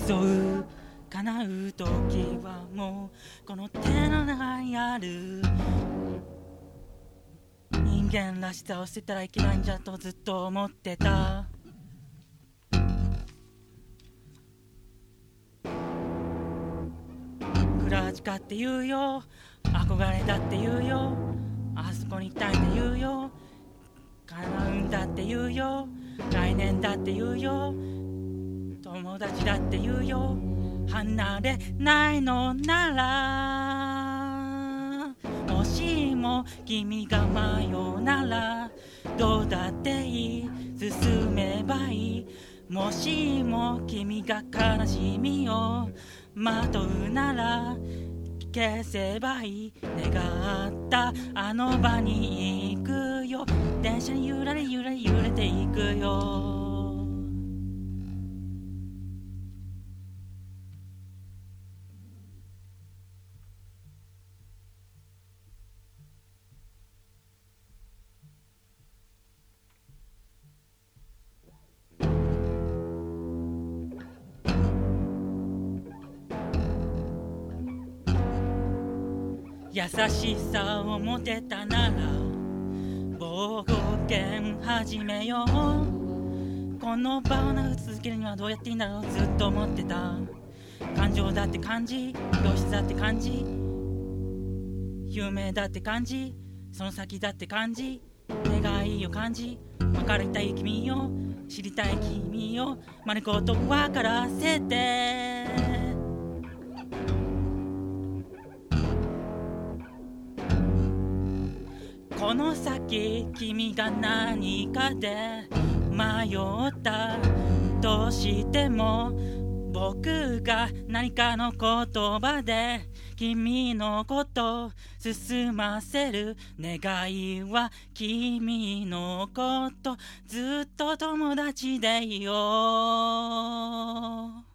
そう叶う時はもうこの手の中にある。人間らしさを捨てたらいけないんじゃとずっと思ってた。クラチカって言うよ、憧れだって言うよ、あそこに行きたいって言うよ、叶うんだって言うよ、来年だって言うよ、友達だって言うよ。離れないのなら、もしも君が迷うなら、どうだっていい、進めばいい。もしも君が悲しみをまとうなら、消せばいい。願ったあの場に行くよ。電車に揺られ揺られ揺れていくよ。優しさを持てたなら冒険始めよう。この場を長く続けるにはどうやっていいんだろう、ずっと思ってた。感情だって感じ、教室だって感じ、夢だって感じ、その先だって感じ、願いを感じ、分かりたい君を知りたい君を丸ごと分からせて。この先君が何かで迷ったとしても、僕が何かの言葉で君のこと進ませる。願いは君のことずっと友達でいよう。